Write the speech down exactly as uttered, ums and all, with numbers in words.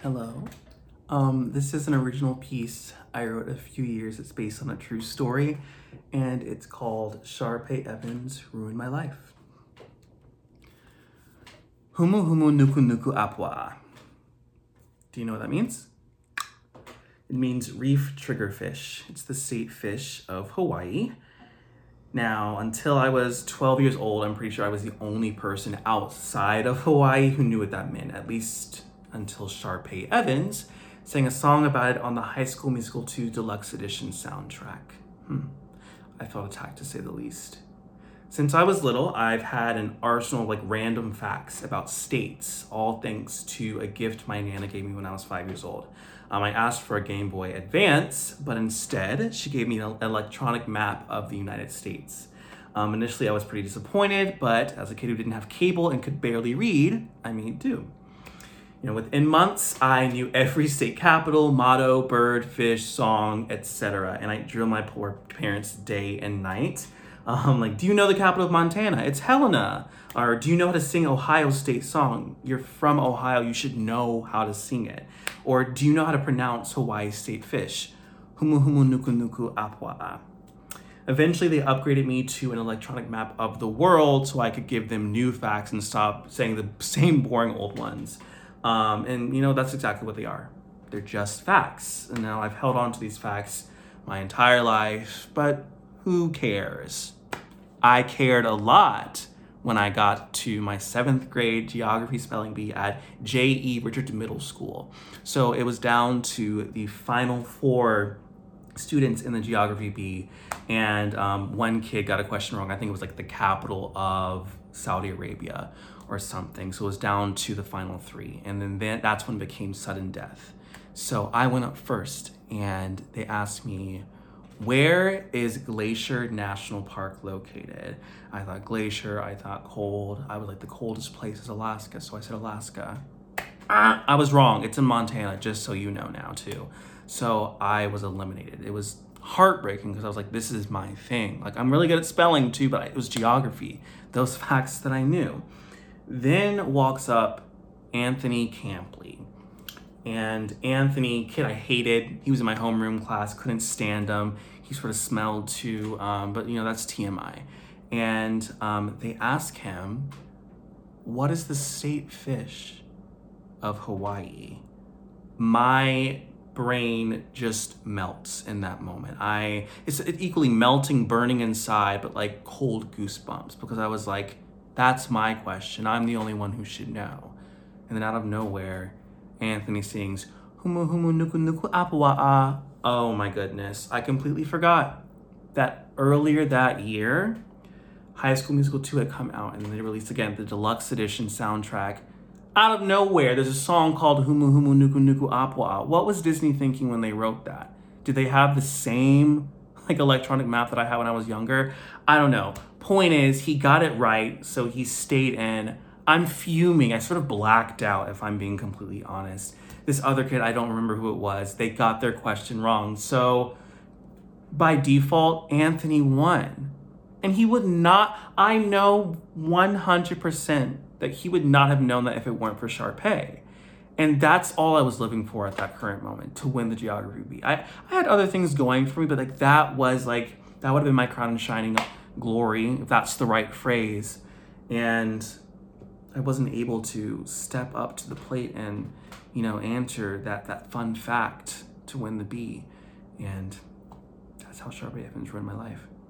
Hello. Um, this is an original piece I wrote a few years. It's based on a true story, and it's called Sharpay Evans Ruined My Life. Humu humu nuku nuku apwa. Do you know what that means? It means reef triggerfish. It's the state fish of Hawaii. Now, until I was twelve years old, I'm pretty sure I was the only person outside of Hawaii who knew what that meant, at least until Sharpay Evans sang a song about it on the High School Musical two Deluxe Edition soundtrack. Hmm. I felt attacked, to say the least. Since I was little, I've had an arsenal of like random facts about states, all thanks to a gift my Nana gave me when I was five years old. Um, I asked for a Game Boy Advance, but instead she gave me an electronic map of the United States. Um, initially, I was pretty disappointed, but as a kid who didn't have cable and could barely read, I made do. You know, within months, I knew every state capital, motto, bird, fish, song, et cetera. And I drilled my poor parents day and night. Um, like, do you know the capital of Montana? It's Helena. Or do you know how to sing Ohio State song? You're from Ohio, you should know how to sing it. Or do you know how to pronounce Hawaii state fish? Humu humu nuku nuku apwa'a. Eventually, they upgraded me to an electronic map of the world so I could give them new facts and stop saying the same boring old ones. Um, and, you know, that's exactly what they are. They're just facts. And now I've held on to these facts my entire life, but who cares? I cared a lot when I got to my seventh grade geography spelling bee at J E Richardson Middle School. So it was down to the final four students in the geography bee, and um, one kid got a question wrong. I think it was like the capital of Saudi Arabia or something. So it was down to the final three. And then that, that's when it became sudden death. So I went up first and they asked me, where is Glacier National Park located? I thought Glacier, I thought cold. I was like, the coldest place is Alaska. So I said Alaska. Ah, I was wrong. It's in Montana, just so you know now too. So I was eliminated. It was heartbreaking because I was like, this is my thing. Like, I'm really good at spelling too, but it was geography, those facts that I knew. Then walks up Anthony Campley. And Anthony, kid I hated, he was in my homeroom class, couldn't stand him. He sort of smelled too, um, but you know, that's T M I. And um, they ask him, what is the state fish of Hawaii? My brain just melts in that moment. I it's equally melting, burning inside, but like cold goosebumps, because I was like, that's my question. I'm the only one who should know. And then out of nowhere, Anthony sings, Humu humu nuku nuku apawa'a. Oh my goodness. I completely forgot that earlier that year, High School Musical two had come out, and they released again the deluxe edition soundtrack. Out of nowhere, there's a song called Humu Humu Nuku Nuku Apwa'a. What was Disney thinking when they wrote that? Did they have the same like electronic map that I had when I was younger? I don't know. Point is, he got it right, so he stayed in. I'm fuming. I sort of blacked out, if I'm being completely honest. This other kid, I don't remember who it was. They got their question wrong. So by default, Anthony won. And he would not, I know one hundred percent that he would not have known that if it weren't for Sharpay. And that's all I was living for at that current moment, to win the geography bee. I, I had other things going for me, but like that was like, that would have been my crown and shining glory, if that's the right phrase. And I wasn't able to step up to the plate and, you know, answer that, that fun fact to win the bee. And that's how Sharpay Evans ruined my life.